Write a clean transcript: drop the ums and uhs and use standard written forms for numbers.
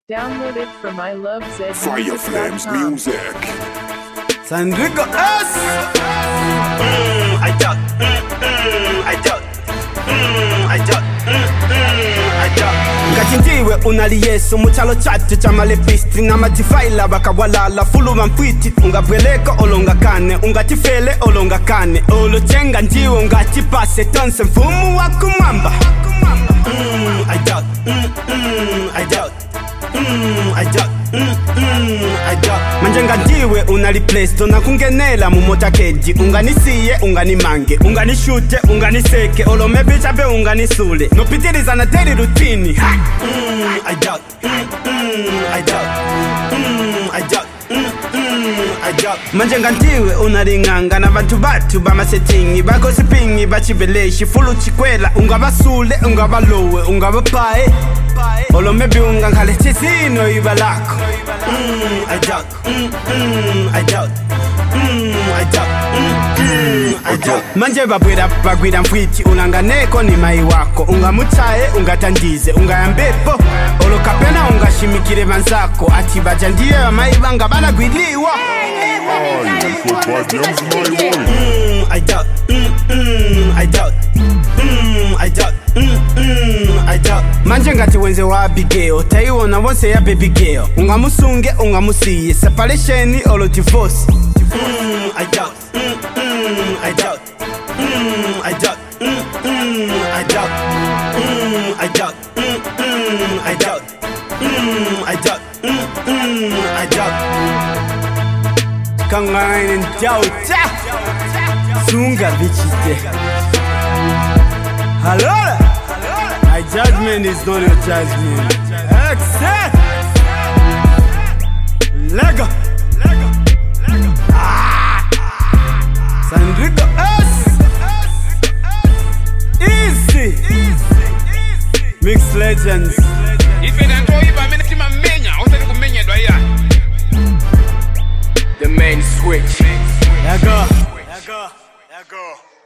Download it from ilovezmusic.com. Fire Flames Music. Sandrigo S. I doubt. Ngati ndiwe unali yesu muchalo chatu cha malefisti na matifaila bakawalala fulu mfwiti ungabweleka olongakane ungatifele olongakane olochenga ndiwe ungatipase tonse mfumu wa kumwamba. I doubt. Manjenga ndiwe unaliplace na kungenela mumotakeji unganisiye unganimange unganishute unganiseke olomebicha be unganisule nopitiliza na daily routine. I doubt. Manjenga ndiwe unalinganga na batu bamasetingi bakosipingi bachibeleshi fulu chikwela ungabasule ungabalowe ungabapae olomebi ungankale chisino ibalako. I doubt. Manje bagwira mfwiti ulanganeko ni mai wako ungamuchaye ungatandize ungayambepo olokapena ungashimikire manzako ati baja ndiye amai banga balagwiliwa. I doubt. Manje ngati wenze wa Abigail taiwona wonse ya baby girl ungamusunge ungamusiye separation olo divorce. I doubt. Kangainen doubt sunga bichite. Hello. My judgment is not your judgment. Accept. Lego. Sandrigo S. Easy. Mixed Legends. The main switch. Lego.